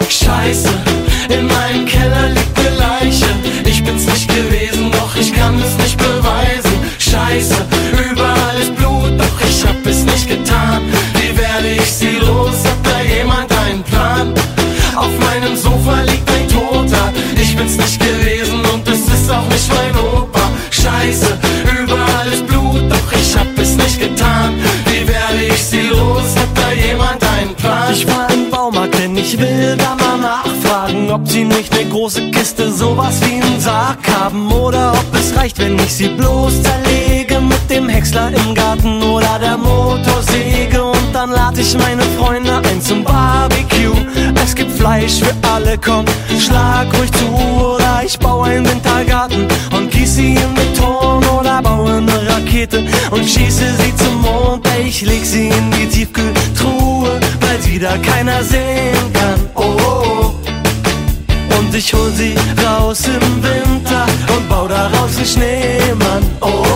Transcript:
Scheiße, in meinem Keller liegt ne Leiche. Ich bin's nicht gewesen, doch ich kann es nicht beweisen. Scheiße, überall ist Blut, doch ich hab es nicht getan. Wie werde ich sie los? Hat da jemand einen Plan? Auf meinem Sofa liegt ein Toter. Ich bin's nicht gewesen und es ist auch nicht mein Opa. Scheiße, überall ist Blut, doch ich hab es nicht getan. Wie werde ich sie los? Hat da jemand einen Plan? Ich war im Baumarkt, denn ich will da mal nachfragen, ob sie nicht ne große Kiste, sowas wie einen Sarg haben. Oder ob es reicht, wenn ich sie bloß zerlege mit dem Häcksler im Garten oder der Motorsäge. Und dann lade ich meine Freunde ein zum Barbecue. Es gibt Fleisch für alle, komm, schlag ruhig zu. Oder ich baue einen Wintergarten und gieße sie in Beton. Oder baue eine Rakete und schieße sie zum Mond. Ich leg sie in die Tiefkühltruhe, weil sie da keiner sehen kann. Oh, oh, oh. Und ich hol sie raus im Winter und bau daraus einen Schneemann. Oh,